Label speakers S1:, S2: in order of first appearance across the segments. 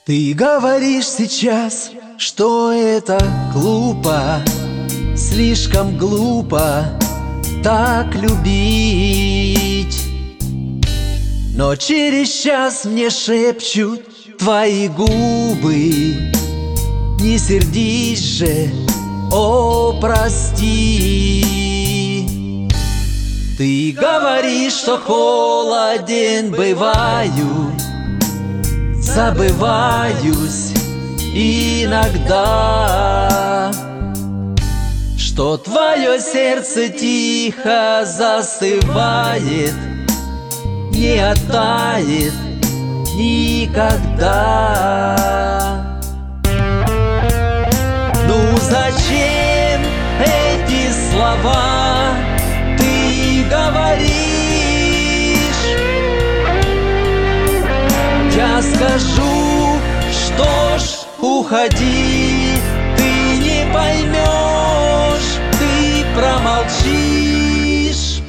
S1: Ты говоришь сейчас, что это глупо, слишком глупо так любить. Но через час мне шепчут твои губы: не сердись же, о, прости. Ты говоришь, что холоден бываю, забываюсь иногда, что твое сердце тихо застывает, не оттает никогда. Ну зачем эти слова ты говоришь? Я скажу, что ж, уходи, ты не поймешь, ты промолчишь.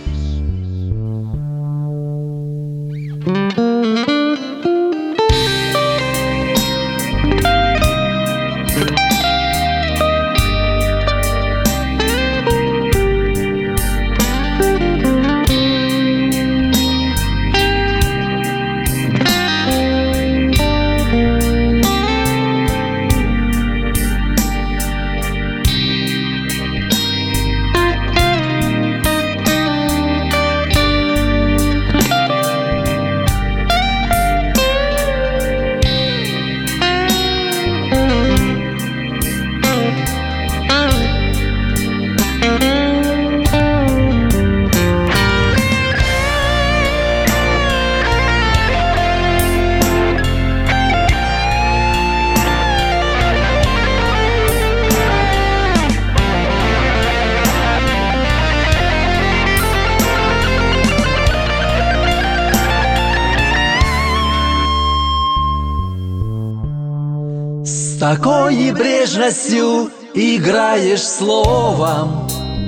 S1: С такой небрежностью играешь словом,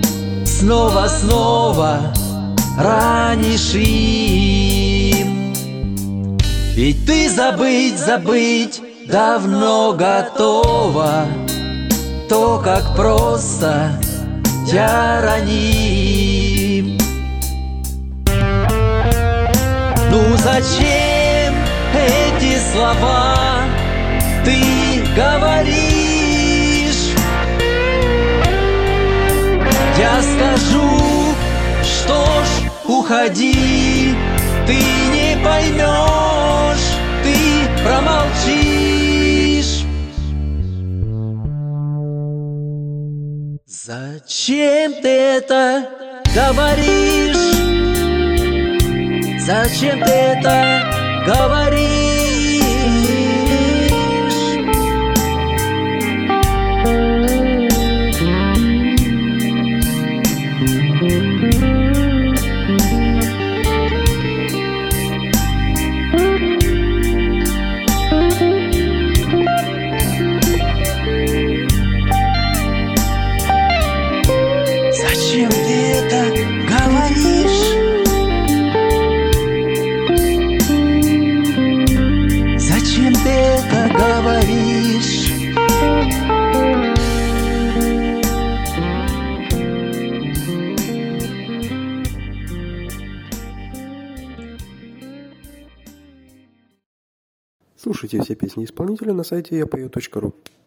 S1: снова ранишь им. Ведь ты забыть давно готова то, как просто я раним. Ну зачем эти слова ты говоришь? Я скажу, что ж, уходи, ты не поймешь, ты промолчишь. Зачем ты это говоришь? Зачем ты это говоришь? Зачем ты это говоришь? Зачем ты это говоришь?
S2: Слушайте все песни исполнителя на сайте yapою.ru.